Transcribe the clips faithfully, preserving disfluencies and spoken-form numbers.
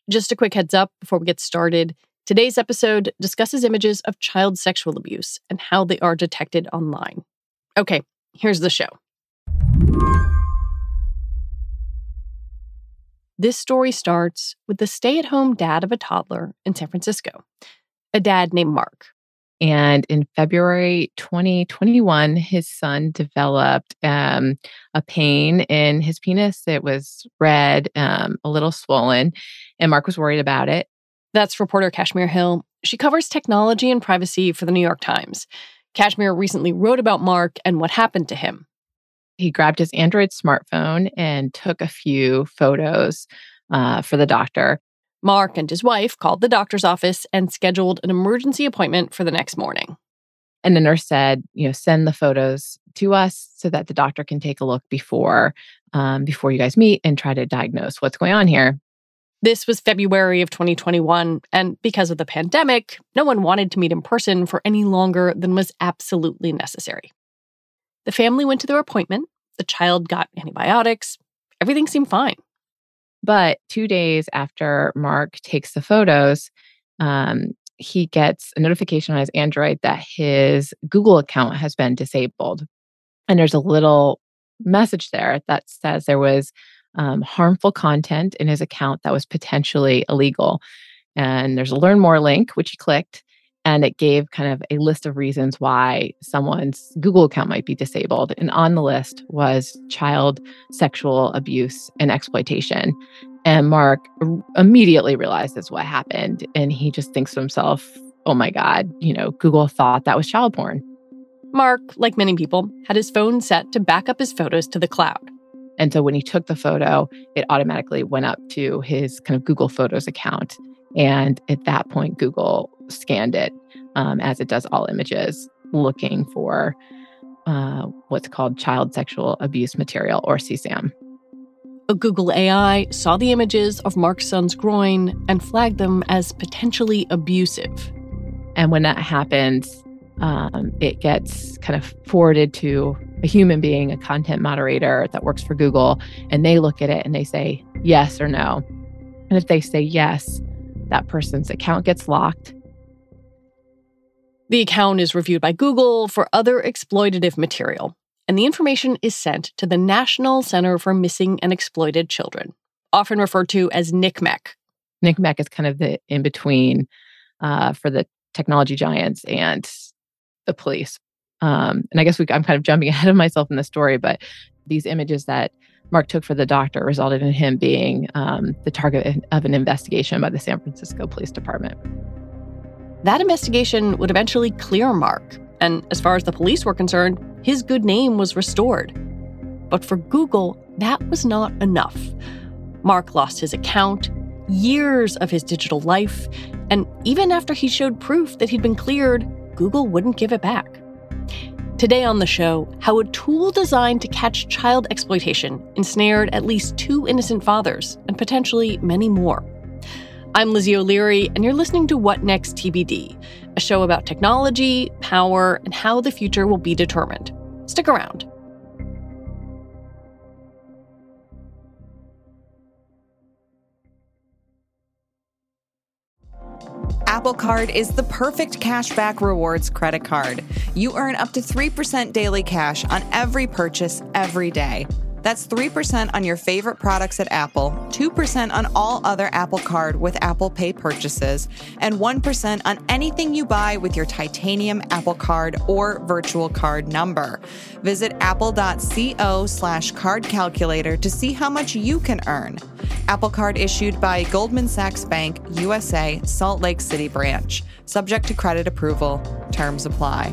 Just a quick heads up before we get started. Today's episode discusses images of child sexual abuse and how they are detected online. Okay, here's the show. This story starts with the stay-at-home dad of a toddler in San Francisco, a dad named Mark. And in February twenty twenty-one, his son developed um, a pain in his penis. It was red, um, a little swollen, and Mark was worried about it. That's reporter Kashmir Hill. She covers technology and privacy for the New York Times. Kashmir recently wrote about Mark and what happened to him. He grabbed his Android smartphone and took a few photos uh, for the doctor. Mark and his wife called the doctor's office and scheduled an emergency appointment for the next morning. And the nurse said, you know, send the photos to us so that the doctor can take a look before, um, before you guys meet and try to diagnose what's going on here. This was February of twenty twenty-one, and because of the pandemic, no one wanted to meet in person for any longer than was absolutely necessary. The family went to their appointment. The child got antibiotics. Everything seemed fine. But two days after Mark takes the photos, um, he gets a notification on his Android that his Google account has been disabled. And there's a little message there that says there was um, harmful content in his account that was potentially illegal. And there's a Learn More link, which he clicked, and it gave kind of a list of reasons why someone's Google account might be disabled. And on the list was child sexual abuse and exploitation. And Mark immediately realizes what happened. And he just thinks to himself, oh my God, you know, Google thought that was child porn. Mark, like many people, had his phone set to back up his photos to the cloud. And so when he took the photo, it automatically went up to his kind of Google Photos account. And at that point, Google scanned it, um, as it does all images, looking for uh, what's called child sexual abuse material, or C SAM. A Google A I saw the images of Mark's son's groin and flagged them as potentially abusive. And when that happens, um, it gets kind of forwarded to a human being, a content moderator that works for Google, and they look at it and they say yes or no. And if they say yes, that person's account gets locked. The account is reviewed by Google for other exploitative material, and the information is sent to the National Center for Missing and Exploited Children, often referred to as N C M E C. N C M E C is kind of the in-between uh, for the technology giants and the police. Um, and I guess we, I'm kind of jumping ahead of myself in the story, but these images that Mark took for the doctor resulted in him being um, the target of an investigation by the San Francisco Police Department. That investigation would eventually clear Mark, and as far as the police were concerned, his good name was restored. But for Google, that was not enough. Mark lost his account, years of his digital life, and even after he showed proof that he'd been cleared, Google wouldn't give it back. Today on the show, how a tool designed to catch child exploitation ensnared at least two innocent fathers, and potentially many more. I'm Lizzie O'Leary, and you're listening to What Next T B D, a show about technology, power, and how the future will be determined. Stick around. Apple Card is the perfect cashback rewards credit card. You earn up to three percent daily cash on every purchase every day. That's three percent on your favorite products at Apple, two percent on all other Apple Card with Apple Pay purchases, and one percent on anything you buy with your titanium Apple Card or virtual card number. Visit apple.co slash card calculator to see how much you can earn. Apple Card issued by Goldman Sachs Bank, U S A, Salt Lake City branch. Subject to credit approval. Terms apply.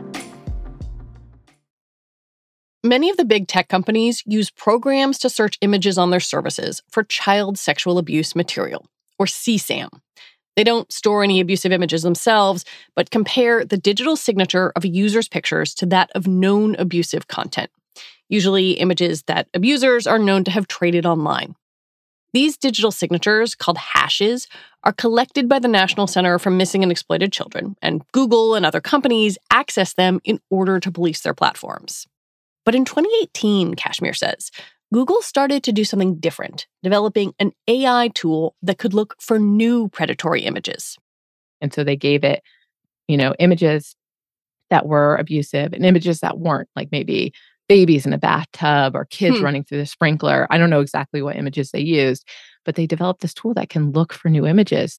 Many of the big tech companies use programs to search images on their services for child sexual abuse material, or C SAM. They don't store any abusive images themselves, but compare the digital signature of a user's pictures to that of known abusive content, usually images that abusers are known to have traded online. These digital signatures, called hashes, are collected by the National Center for Missing and Exploited Children, and Google and other companies access them in order to police their platforms. But in twenty eighteen, Kashmir says, Google started to do something different, developing an A I tool that could look for new predatory images. And so they gave it, you know, images that were abusive and images that weren't, like maybe babies in a bathtub or kids Hmm. running through the sprinkler. I don't know exactly what images they used, but they developed this tool that can look for new images.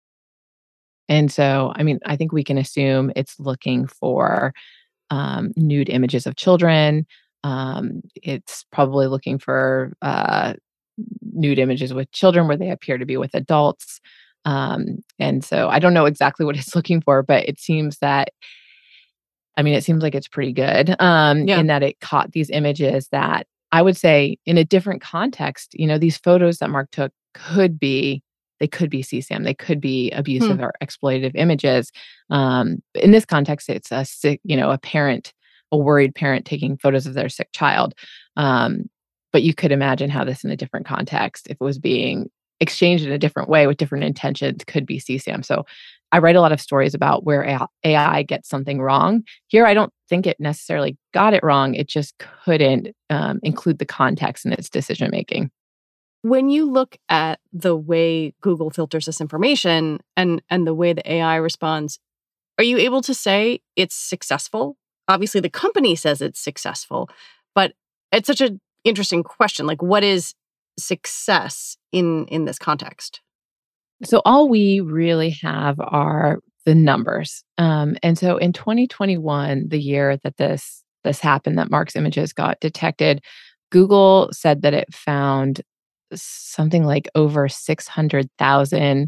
And so, I mean, I think we can assume it's looking for um, nude images of children. Um, it's probably looking for uh, nude images with children where they appear to be with adults. Um, and so I don't know exactly what it's looking for, but it seems that, I mean, it seems like it's pretty good um, Yeah. in that it caught these images that I would say in a different context, you know, these photos that Mark took could be, they could be C SAM, they could be Hmm. abusive or exploitative images. Um, in this context, it's a sick, you know, a parent, a worried parent taking photos of their sick child. Um, but you could imagine how this in a different context, if it was being exchanged in a different way with different intentions, could be C SAM. So I write a lot of stories about where A I gets something wrong. Here, I don't think it necessarily got it wrong. It just couldn't um, include the context in its decision making. When you look at the way Google filters this information and, and the way the A I responds, are you able to say it's successful? Obviously, the company says it's successful, but it's such an interesting question. Like, what is success in, in this context? So all we really have are the numbers. Um, and so in twenty twenty-one, the year that this this happened, that Mark's images got detected, Google said that it found something like over six hundred thousand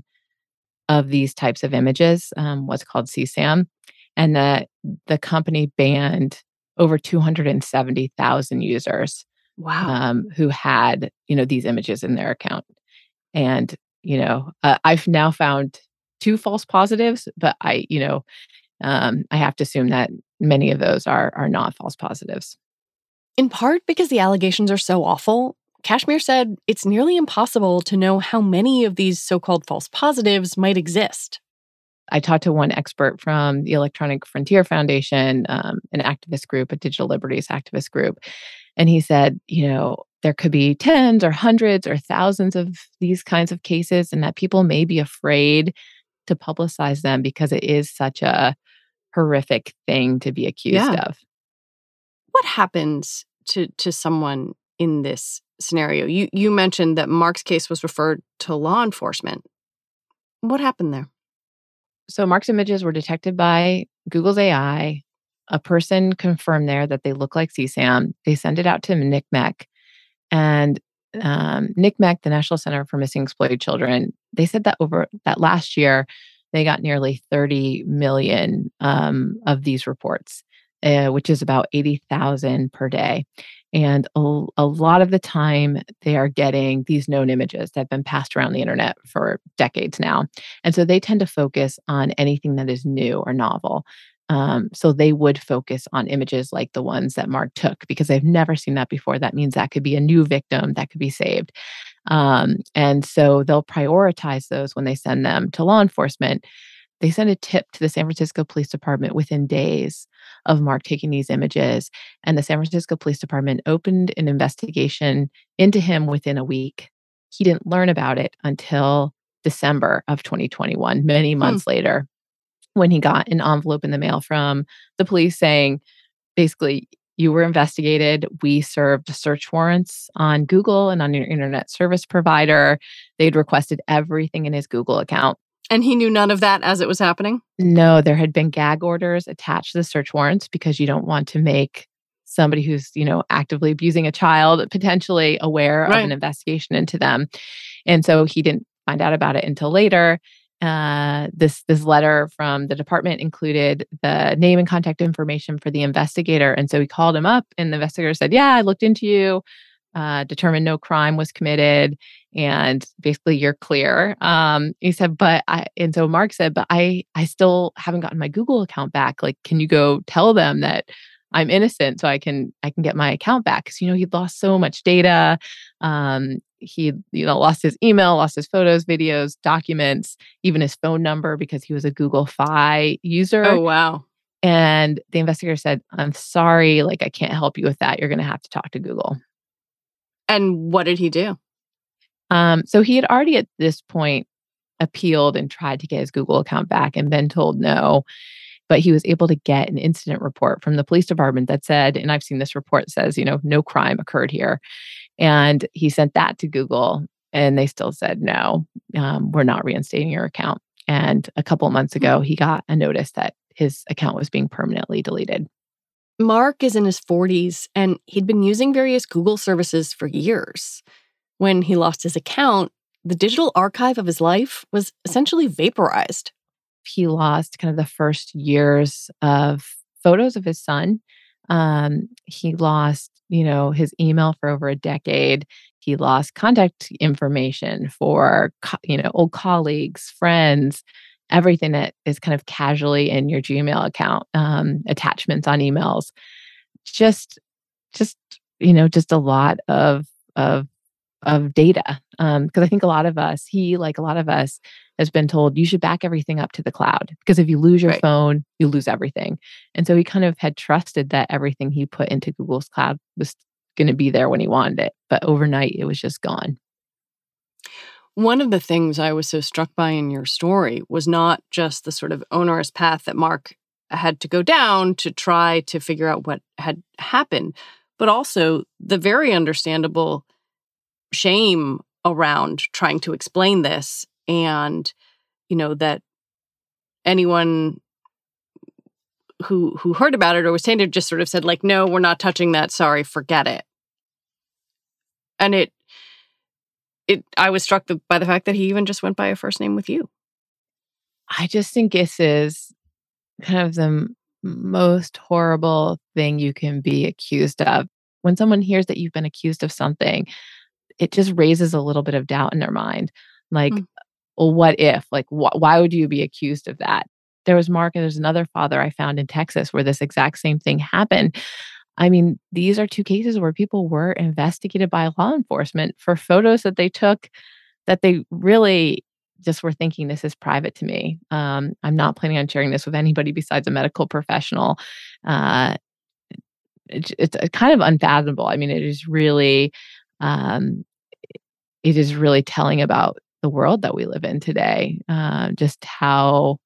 of these types of images, um, what's called C SAM, and that the company banned over two hundred seventy thousand users Wow. um, who had, you know, these images in their account. And, you know, uh, I've now found two false positives, but I, you know, um, I have to assume that many of those are are not false positives. In part because the allegations are so awful, Kashmir said it's nearly impossible to know how many of these so-called false positives might exist. I talked to one expert from the Electronic Frontier Foundation, um, an activist group, a digital liberties activist group, and he said, you know, there could be tens or hundreds or thousands of these kinds of cases, and that people may be afraid to publicize them because it is such a horrific thing to be accused Yeah. of. What happens to to someone in this scenario? You you mentioned that Mark's case was referred to law enforcement. What happened there? So Mark's images were detected by Google's A I. A person confirmed there that they look like C SAM. They send it out to N C M E C. And um, N C M E C, the National Center for Missing and Exploited Children, they said that over that last year, they got nearly thirty million um, of these reports, uh, which is about eighty thousand per day. And a, a lot of the time, they are getting these known images that have been passed around the internet for decades now. And so they tend to focus on anything that is new or novel. Um, so they would focus on images like the ones that Mark took because they've never seen that before. That means that could be a new victim that could be saved. Um, and so they'll prioritize those when they send them to law enforcement. They send a tip to the San Francisco Police Department within days of Mark taking these images. And the San Francisco Police Department opened an investigation into him within a week. He didn't learn about it until December of twenty twenty-one, many Hmm. months later, when he got an envelope in the mail from the police saying, basically, you were investigated. We served search warrants on Google and on your internet service provider. They'd requested everything in his Google account. And he knew none of that as it was happening? No, there had been gag orders attached to the search warrants because you don't want to make somebody who's, you know, actively abusing a child potentially aware of Right. an investigation into them. And so he didn't find out about it until later. Uh, this this letter from the department included the name and contact information for the investigator. And so he called him up and the investigator said, yeah, I looked into you, uh, determined no crime was committed, and basically you're clear. Um, he said, but I, and so Mark said, but I, I still haven't gotten my Google account back. Like, can you go tell them that I'm innocent so I can, I can get my account back? Cause you know, he'd lost so much data. Um, he, you know, lost his email, lost his photos, videos, documents, even his phone number because he was a Google Fi user. Oh, wow. And the investigator said, I'm sorry, like, I can't help you with that. You're going to have to talk to Google. And what did he do? Um, so he had already at this point appealed and tried to get his Google account back and been told no. But he was able to get an incident report from the police department that said, and I've seen this report says, you know, no crime occurred here. And he sent that to Google and they still said, no, um, we're not reinstating your account. And a couple of months ago, he got a notice that his account was being permanently deleted. Mark is in his forties, and he'd been using various Google services for years. When he lost his account, the digital archive of his life was essentially vaporized. He lost kind of the first years of photos of his son. Um, he lost, you know, his email for over a decade. He lost contact information for, co- you know, old colleagues, friends, everything that is kind of casually in your Gmail account, um, attachments on emails, just, just, you know, just a lot of, of, of data. Um, because I think a lot of us, he, like a lot of us, has been told you should back everything up to the cloud because if you lose your Right. phone, you lose everything. And so he kind of had trusted that everything he put into Google's cloud was going to be there when he wanted it. But overnight, it was just gone. One of the things I was so struck by in your story was not just the sort of onerous path that Mark had to go down to try to figure out what had happened, but also the very understandable shame around trying to explain this. And, you know, that anyone who who heard about it or was saying it just sort of said, like, no, we're not touching that. Sorry, forget it. And it, it, I was struck the, by the fact that he even just went by a first name with you. I just think this is kind of the m- most horrible thing you can be accused of. When someone hears that you've been accused of something, it just raises a little bit of doubt in their mind. Like, mm. well, what if? Like, wh- why would you be accused of that? There was Mark, and there's another father I found in Texas where this exact same thing happened. I mean, these are two cases where people were investigated by law enforcement for photos that they took that they really just were thinking, this is private to me. Um, I'm not planning on sharing this with anybody besides a medical professional. Uh, it, it's kind of unfathomable. I mean, it is really, um, it is really telling about the world that we live in today. Uh, just how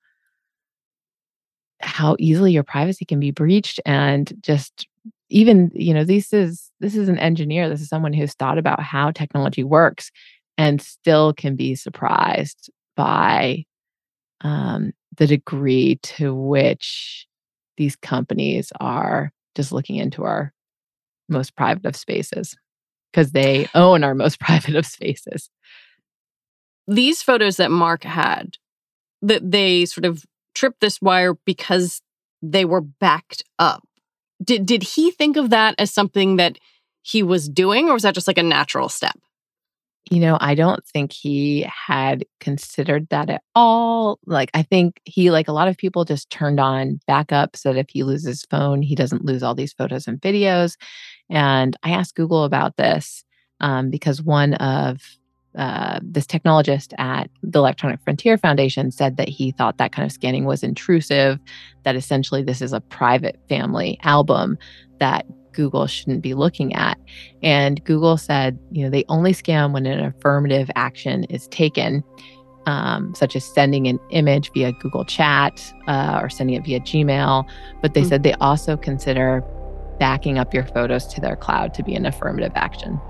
how easily your privacy can be breached, and just even, you know, this is this is an engineer. This is someone who's thought about how technology works, and still can be surprised by um, the degree to which these companies are just looking into our most private of spaces, because they own our most private of spaces. These photos that Mark had, that they sort of tripped this wire because they were backed up. Did did he think of that as something that he was doing, or was that just like a natural step? You know, I don't think he had considered that at all. Like, I think he, like a lot of people, just turned on backup so that if he loses his phone, he doesn't lose all these photos and videos. And I asked Google about this um, because one of uh, this technologist at the Electronic Frontier Foundation said that he thought that kind of scanning was intrusive, that essentially this is a private family album that Google shouldn't be looking at. And Google said, you know, they only scan when an affirmative action is taken, um, such as sending an image via Google Chat uh, or sending it via Gmail. But they mm-hmm. said they also consider backing up your photos to their cloud to be an affirmative action.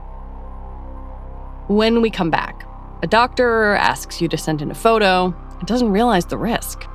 When we come back, a doctor asks you to send in a photo and doesn't realize the risk.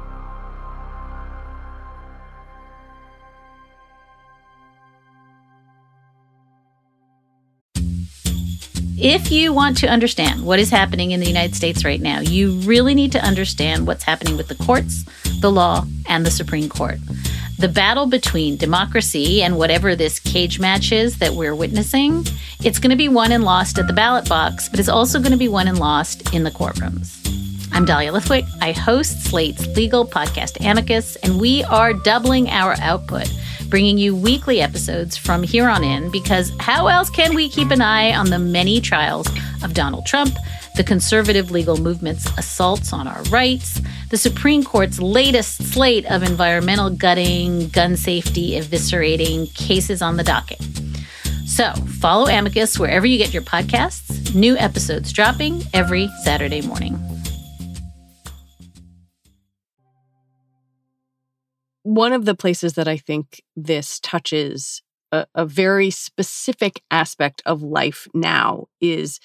If you want to understand what is happening in the United States right now, you really need to understand what's happening with the courts, the law, and the Supreme Court. The battle between democracy and whatever this cage match is that we're witnessing, it's going to be won and lost at the ballot box, but it's also going to be won and lost in the courtrooms. I'm Dahlia Lithwick. I host Slate's legal podcast Amicus, and we are doubling our output, bringing you weekly episodes from here on in, because how else can we keep an eye on the many trials of Donald Trump, the conservative legal movement's assaults on our rights, the Supreme Court's latest slate of environmental gutting, gun safety eviscerating cases on the docket. So follow Amicus wherever you get your podcasts. New episodes dropping every Saturday morning. One of the places that I think this touches a, a very specific aspect of life now is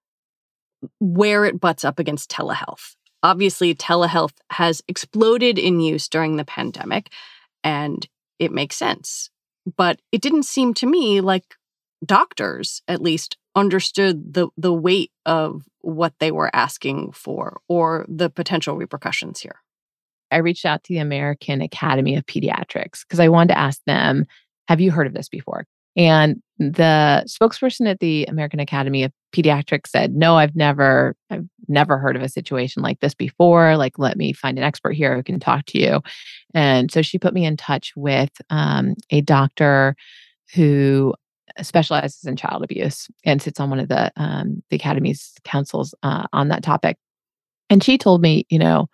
where it butts up against telehealth. Obviously, telehealth has exploded in use during the pandemic, and it makes sense. But it didn't seem to me like doctors, at least, understood the, the weight of what they were asking for or the potential repercussions here. I reached out to the American Academy of Pediatrics because I wanted to ask them, have you heard of this before? And the spokesperson at the American Academy of Pediatrics said, no, I've never, I've never heard of a situation like this before. Like, let me find an expert here who can talk to you. And so she put me in touch with um, a doctor who specializes in child abuse and sits on one of the um, the Academy's councils uh, on that topic. And she told me, you know,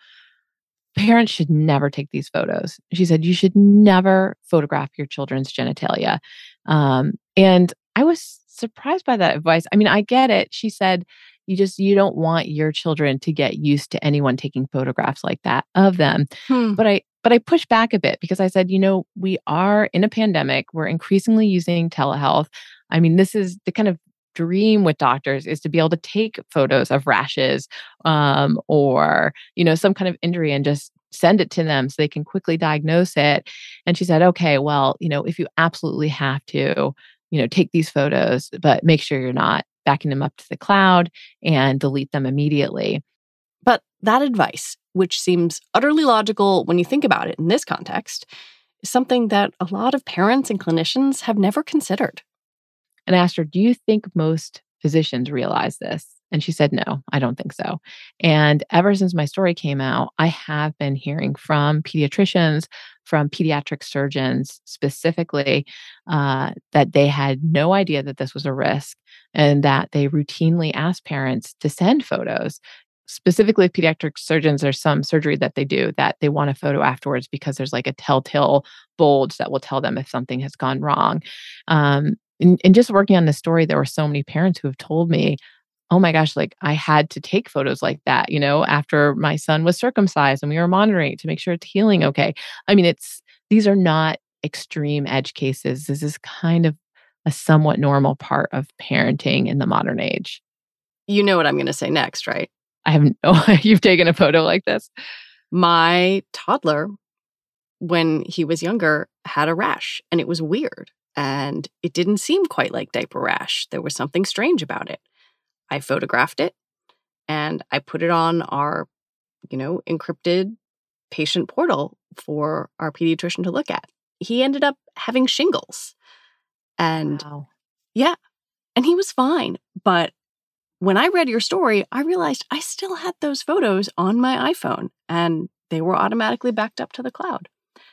parents should never take these photos. She said, you should never photograph your children's genitalia. Um, and I was surprised by that advice. I mean, I get it. She said, you just, you don't want your children to get used to anyone taking photographs like that of them. Hmm. But I, but I pushed back a bit because I said, you know, we are in a pandemic. We're increasingly using telehealth. I mean, this is the kind of dream with doctors is to be able to take photos of rashes um, or, you know, some kind of injury and just send it to them so they can quickly diagnose it. And she said, okay, well, you know, if you absolutely have to, you know, take these photos, but make sure you're not backing them up to the cloud and delete them immediately. But that advice, which seems utterly logical when you think about it in this context, is something that a lot of parents and clinicians have never considered. And I asked her, do you think most physicians realize this? And she said, no, I don't think so. And ever since my story came out, I have been hearing from pediatricians, from pediatric surgeons specifically, uh, that they had no idea that this was a risk and that they routinely ask parents to send photos. Specifically, pediatric surgeons, there's some surgery that they do that they want a photo afterwards because there's like a telltale bulge that will tell them if something has gone wrong. Um, and, and just working on this story, there were so many parents who have told me, oh my gosh, like I had to take photos like that, you know, after my son was circumcised and we were monitoring it to make sure it's healing okay. I mean, it's, these are not extreme edge cases. This is kind of a somewhat normal part of parenting in the modern age. You know what I'm going to say next, right? I have no, you've taken a photo like this? My toddler, when he was younger, had a rash and it was weird. And it didn't seem quite like diaper rash. There was something strange about it. I photographed it and I put it on our, you know, encrypted patient portal for our pediatrician to look at. He ended up having shingles. And wow. yeah, and he was fine. But when I read your story, I realized I still had those photos on my iPhone and they were automatically backed up to the cloud.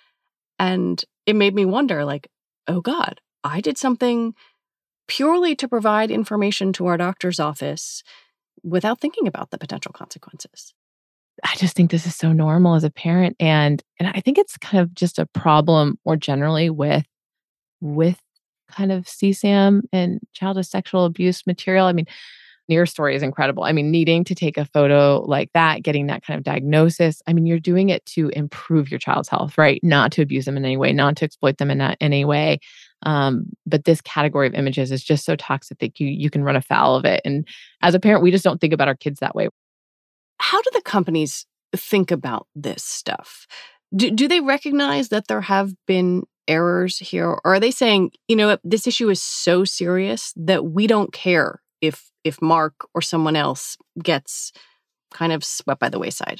And it made me wonder, like, oh God, I did something purely to provide information to our doctor's office without thinking about the potential consequences. I just think this is so normal as a parent. And and I think it's kind of just a problem more generally with, with kind of C SAM and childhood sexual abuse material. I mean, your story is incredible. I mean, needing to take a photo like that, getting that kind of diagnosis. I mean, you're doing it to improve your child's health, right? Not to abuse them in any way, not to exploit them in any way. Um, but this category of images is just so toxic that you you can run afoul of it. And as a parent, we just don't think about our kids that way. How do the companies think about this stuff? Do, do they recognize that there have been errors here? Or are they saying, you know, this issue is so serious that we don't care if if Mark or someone else gets kind of swept by the wayside?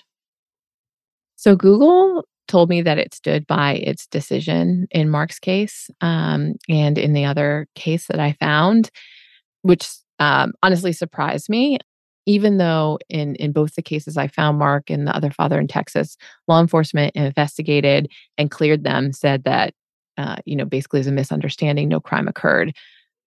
So Google told me that it stood by its decision in Mark's case um, and in the other case that I found, which um, honestly surprised me. Even though in, in both the cases I found Mark and the other father in Texas, law enforcement investigated and cleared them, said that, uh, you know, basically as a misunderstanding, no crime occurred.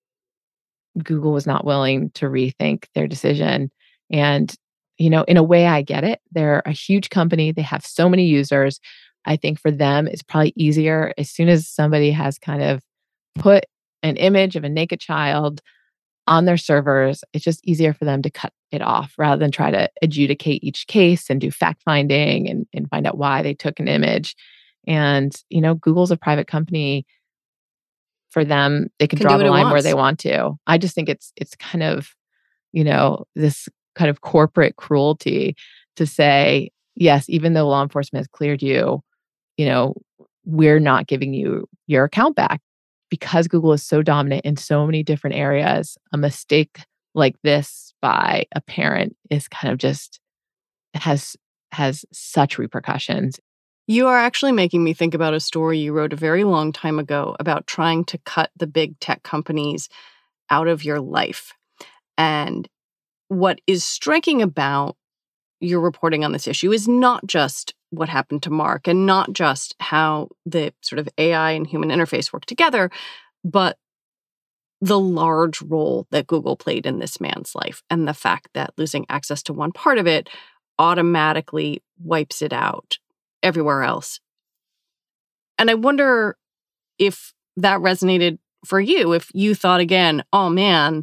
Google was not willing to rethink their decision. And, you know, in a way, I get it. They're a huge company. They have so many users. I think for them, it's probably easier as soon as somebody has kind of put an image of a naked child on their servers, it's just easier for them to cut it off rather than try to adjudicate each case and do fact finding and, and find out why they took an image. And, you know, Google's a private company. For them, they can, Can draw do the what it line where wants. they want to. I just think it's it's kind of, you know, this kind of corporate cruelty to say, yes, even though law enforcement has cleared you, you know, we're not giving you your account back. Because Google is so dominant in so many different areas, a mistake like this by a parent is kind of just has has such repercussions. You are actually making me think about a story you wrote a very long time ago about trying to cut the big tech companies out of your life. And what is striking about your reporting on this issue is not just what happened to Mark and not just how the sort of A I and human interface work together, but the large role that Google played in this man's life and the fact that losing access to one part of it automatically wipes it out everywhere else. And I wonder if that resonated for you, if you thought again, oh man,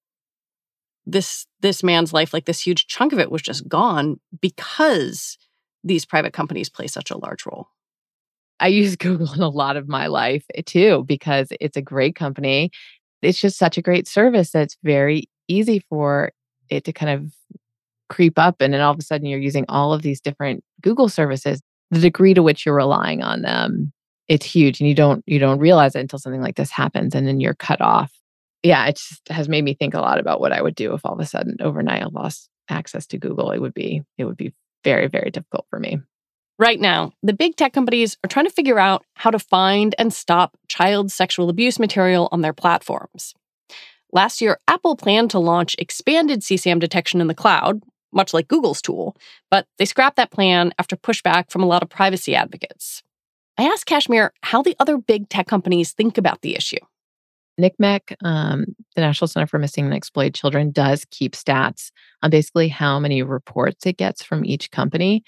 this this man's life, like this huge chunk of it was just gone because these private companies play such a large role. I use Google in a lot of my life too, because it's a great company. It's just such a great service that it's very easy for it to kind of creep up. And then all of a sudden you're using all of these different Google services. The degree to which you're relying on them, it's huge. And you don't you don't realize it until something like this happens and then you're cut off. Yeah, it just has made me think a lot about what I would do if all of a sudden overnight I lost access to Google. It would be it would be very, very difficult for me. Right now, the big tech companies are trying to figure out how to find and stop child sexual abuse material on their platforms. Last year, Apple planned to launch expanded C SAM detection in the cloud, much like Google's tool, but they scrapped that plan after pushback from a lot of privacy advocates. I asked Kashmir how the other big tech companies think about the issue. N C M E C, um, the National Center for Missing and Exploited Children, does keep stats on basically how many reports it gets from each company.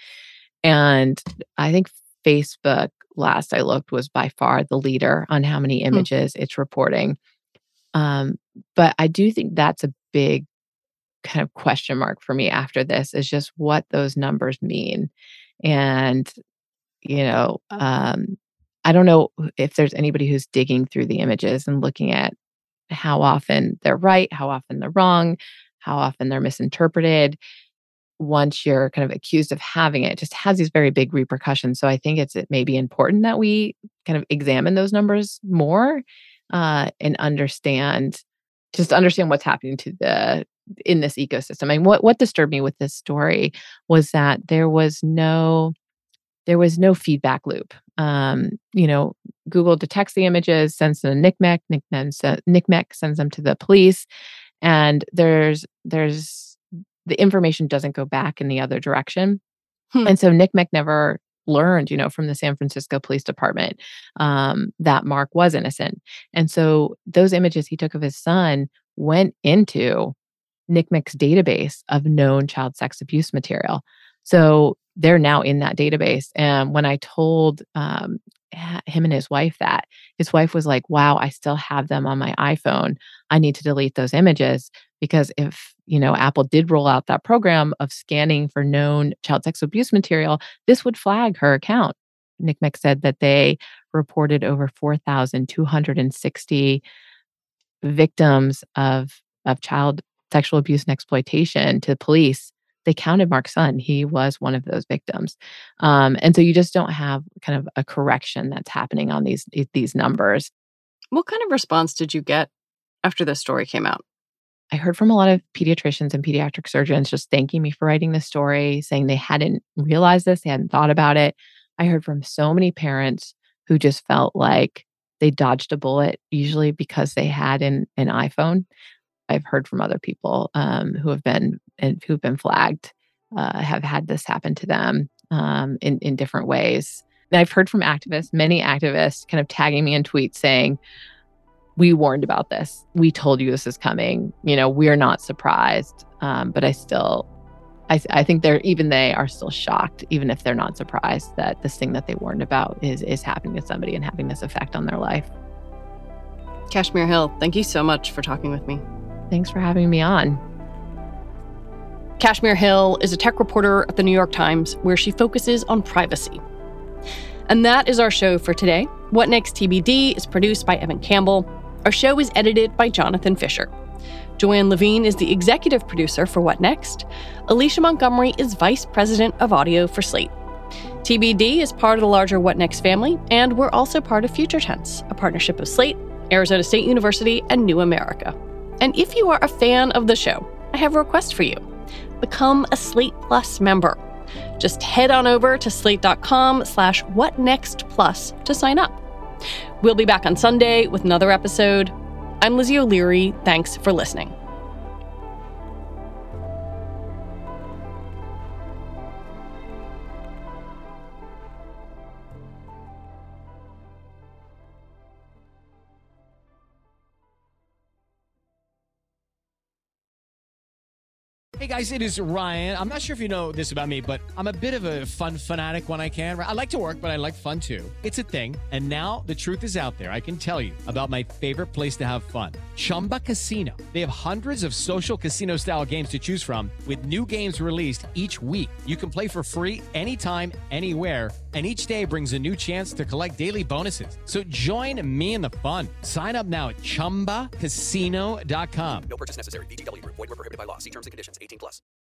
And I think Facebook, last I looked, was by far the leader on how many images hmm. it's reporting. Um, but I do think that's a big kind of question mark for me after this, is just what those numbers mean. And, you know, um, I don't know if there's anybody who's digging through the images and looking at how often they're right, how often they're wrong, how often they're misinterpreted. Once you're kind of accused of having it, it just has these very big repercussions. So I think it's it may be important that we kind of examine those numbers more uh, and understand, just understand what's happening to the in this ecosystem. I mean, what what disturbed me with this story was that there was no there was no feedback loop. Um, you know, Google detects the images, sends them to N C M E C, N C M E C sends them to the police, and there's there's the information doesn't go back in the other direction. Hmm. And so N C M E C never learned, you know, from the San Francisco Police Department um, that Mark was innocent. And so those images he took of his son went into N C M E C's database of known child sex abuse material. So they're now in that database. And when I told um, him and his wife that, his wife was like, wow, I still have them on my iPhone. I need to delete those images because if, you know, Apple did roll out that program of scanning for known child sex abuse material, this would flag her account. N C M E C said that they reported over four thousand two hundred sixty victims of, of child sexual abuse and exploitation to the police. They counted Mark's son. He was one of those victims. Um, and so you just don't have kind of a correction that's happening on these these numbers. What kind of response did you get after this story came out? I heard from a lot of pediatricians and pediatric surgeons just thanking me for writing this story, saying they hadn't realized this, they hadn't thought about it. I heard from so many parents who just felt like they dodged a bullet, usually because they had an, an iPhone. I've heard from other people um, who have been and who've been flagged, uh, have had this happen to them um, in in different ways. And I've heard from activists, many activists, kind of tagging me in tweets saying, "We warned about this. We told you this is coming. You know, we're not surprised." Um, but I still, I I think they're even they are still shocked, even if they're not surprised that this thing that they warned about is is happening to somebody and having this effect on their life. Kashmir Hill, thank you so much for talking with me. Thanks for having me on. Kashmir Hill is a tech reporter at the New York Times, where she focuses on privacy. And that is our show for today. What Next T B D is produced by Evan Campbell. Our show is edited by Jonathan Fisher. Joanne Levine is the executive producer for What Next. Alicia Montgomery is vice president of audio for Slate. T B D is part of the larger What Next family, and we're also part of Future Tense, a partnership of Slate, Arizona State University, and New America. And if you are a fan of the show, I have a request for you. Become a Slate Plus member. Just head on over to slate.com slash whatnextplus to sign up. We'll be back on Sunday with another episode. I'm Lizzie O'Leary. Thanks for listening. Hey guys, it is Ryan. I'm not sure if you know this about me, but I'm a bit of a fun fanatic when I can. I like to work, but I like fun too. It's a thing. And now the truth is out there. I can tell you about my favorite place to have fun. Chumba Casino. They have hundreds of social casino style games to choose from with new games released each week. You can play for free anytime, anywhere. And each day brings a new chance to collect daily bonuses. So join me in the fun. Sign up now at chumba casino dot com. No purchase necessary. V G W Group. Void where prohibited by law. See terms and conditions. eighteen plus.